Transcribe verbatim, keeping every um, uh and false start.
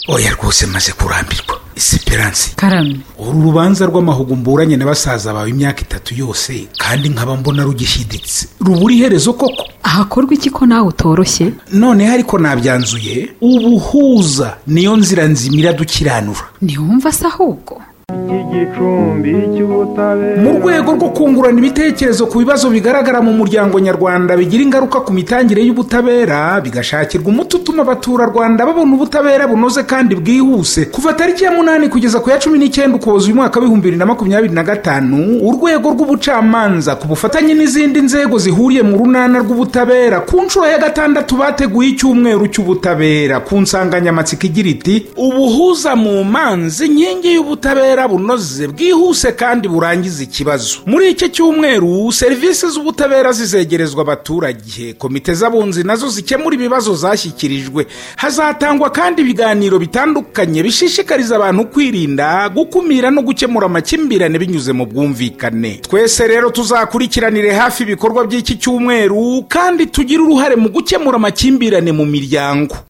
oya rwose maze kurambirwa. Esperance karame, uru rubanza rw'amahugu mburanye na basaza bawe imyaka itatu yose kandi nkaba mbona rugishiditse ruburi herezo koko. ahakorwa iki ko nawe utoroshye? None ariko nabyanzuye, ubuhuza niyo nzira nzimira dukiranura. Ntiwumva se ahubwo igicumbi cy'ubutabera mu rwego rwo kungurana ibitekerezo ku bibazo bigaragara mu muryango nyarwanda bigira ingaruka ku mitangire y'ubutabera, bigashakirwa umuti utuma abaturarwanda babona ubutabera bunoze kandi bwihuse. Kuva tariki ya munani kugeza ku ya cumi n'icyenda Ukuboza uyu mwaka w'ibihumbi bibiri na makumyabiri na gatanu, urwego rw'ubucamanza ku bufatanye n'izindi nzego zihuriye mu runana rw'ubutabera ku nshuro ya gatandatu bateguye icyumweru cy'ubutabera ku nsanganyamatsiko igira iti ubuhuza mu manza, inkingi y'ubutabera bunoze bwihuse kandi burangiza ikibazo. Muri iki cyumweru serivisi z'ubutabera zizegerezwa abaturage, komite z'abunzi nazo zikemura ibibazo zashyikirijwe. Hazatangwa kandi ibiganiro bitandukanye bishishikariza abantu kwirinda, gukumira no gukemura amakimbirane binyuze mu bwumvikane. Twese rero tuzakurikiranire hafi ibikorwa by'iki cyumweru kandi tugire uruhare mu gukemura amakimbirane mu miryango.